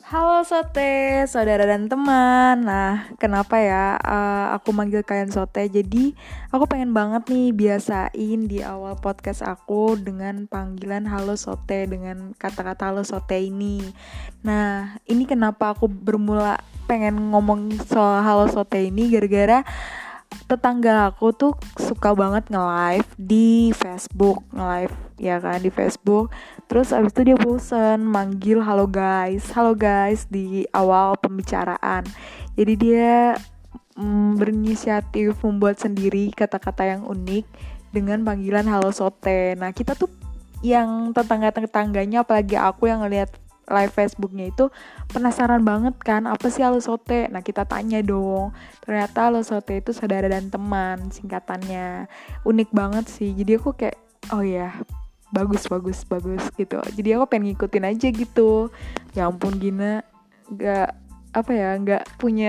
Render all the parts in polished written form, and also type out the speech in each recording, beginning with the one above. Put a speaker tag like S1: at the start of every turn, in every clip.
S1: Halo Sote, saudara dan teman. Nah, kenapa ya aku manggil kalian Sote? Jadi, aku pengen banget nih biasain di awal podcast aku dengan panggilan Halo Sote, dengan kata-kata Halo Sote ini. Nah, ini kenapa aku bermula pengen ngomong soal Halo Sote ini gara-gara tetangga aku tuh suka banget nge-live di Facebook, nge-live ya kan di Facebook. Terus abis itu dia bosen manggil halo guys di awal pembicaraan. Jadi dia berinisiatif membuat sendiri kata-kata yang unik dengan panggilan halo sote. Nah kita tuh yang tetangga-tetangganya, apalagi aku yang ngeliat live Facebooknya itu penasaran banget kan apa sih halo sote. Nah kita tanya dong, ternyata halo sote itu saudara dan teman singkatannya. Unik banget sih, jadi aku kayak oh ya bagus gitu. Jadi aku pengen ngikutin aja gitu. Ya ampun Gina, nggak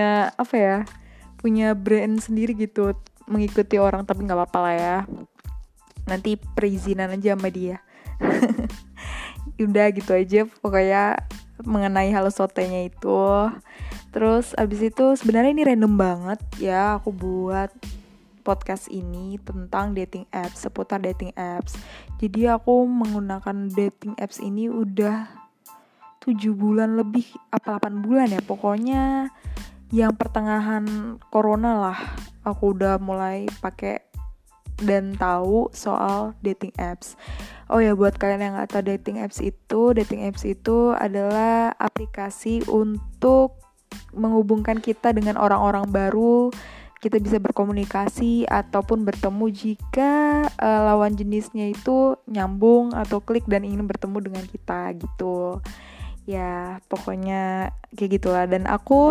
S1: punya brand sendiri gitu, mengikuti orang, tapi nggak apa-apa lah ya, nanti perizinan aja sama dia. Udah gitu aja pokoknya mengenai halo sotenya itu. Terus abis itu sebenarnya ini random banget ya aku buat podcast ini tentang dating apps, seputar dating apps. Jadi aku menggunakan dating apps ini udah 7 bulan lebih, apa 8 bulan ya, pokoknya yang pertengahan corona lah aku udah mulai pakai dan tahu soal dating apps. Oh ya, buat kalian yang nggak tahu dating apps itu adalah aplikasi untuk menghubungkan kita dengan orang-orang baru. Kita bisa berkomunikasi ataupun bertemu jika lawan jenisnya itu nyambung atau klik dan ingin bertemu dengan kita gitu. Ya, pokoknya kayak gitulah. Dan aku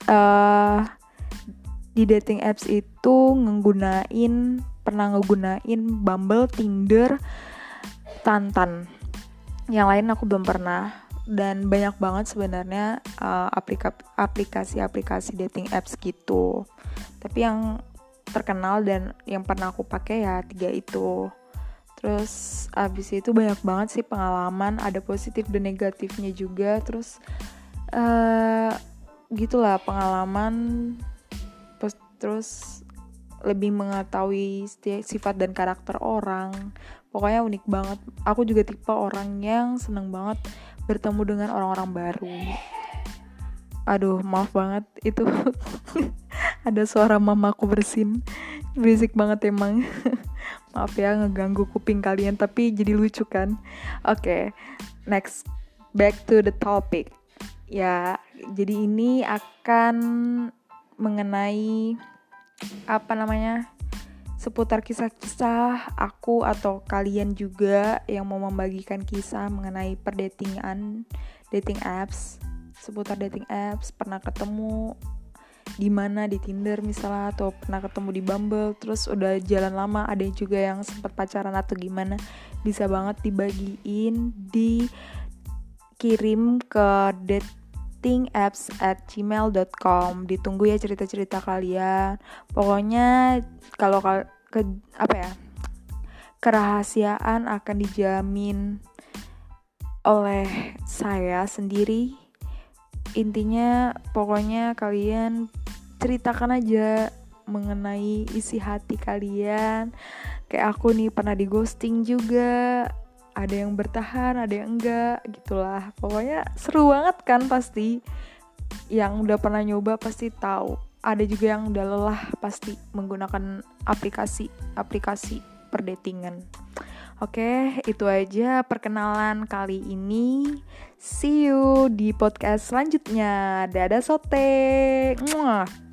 S1: di dating apps itu pernah ngegunain Bumble, Tinder, Tantan. Yang lain aku belum pernah. Dan banyak banget sebenarnya aplikasi-aplikasi dating apps gitu. Tapi yang terkenal dan yang pernah aku pakai ya 3 itu. Terus abis itu banyak banget sih pengalaman, ada positif dan negatifnya juga. Terus gitulah pengalaman. Terus lebih mengetahui sifat dan karakter orang. Pokoknya unik banget. Aku juga tipe orang yang seneng banget bertemu dengan orang-orang baru. Aduh, maaf banget itu ada suara mamaku bersin. Berisik banget emang. Maaf ya ngeganggu kuping kalian, tapi jadi lucu kan. Oke, next, back to the topic. Ya, jadi ini akan mengenai seputar kisah-kisah aku atau kalian juga yang mau membagikan kisah mengenai perdatingan, dating apps, seputar dating apps, pernah ketemu di mana, di Tinder misalnya, atau pernah ketemu di Bumble, terus udah jalan lama, ada juga yang sempat pacaran atau gimana, bisa banget dibagiin, dikirim ke datingapps@gmail.com. Ditunggu ya cerita-cerita kalian. Pokoknya kalau kerahasiaan akan dijamin oleh saya sendiri. Intinya pokoknya kalian ceritakan aja mengenai isi hati kalian. Kayak aku nih pernah di ghosting juga, ada yang bertahan, ada yang enggak, gitulah. Pokoknya seru banget kan pasti. Yang udah pernah nyoba pasti tahu. Ada juga yang udah lelah pasti menggunakan aplikasi perdatingan. Oke, itu aja perkenalan kali ini. See you di podcast selanjutnya. Dadah sote. Muah.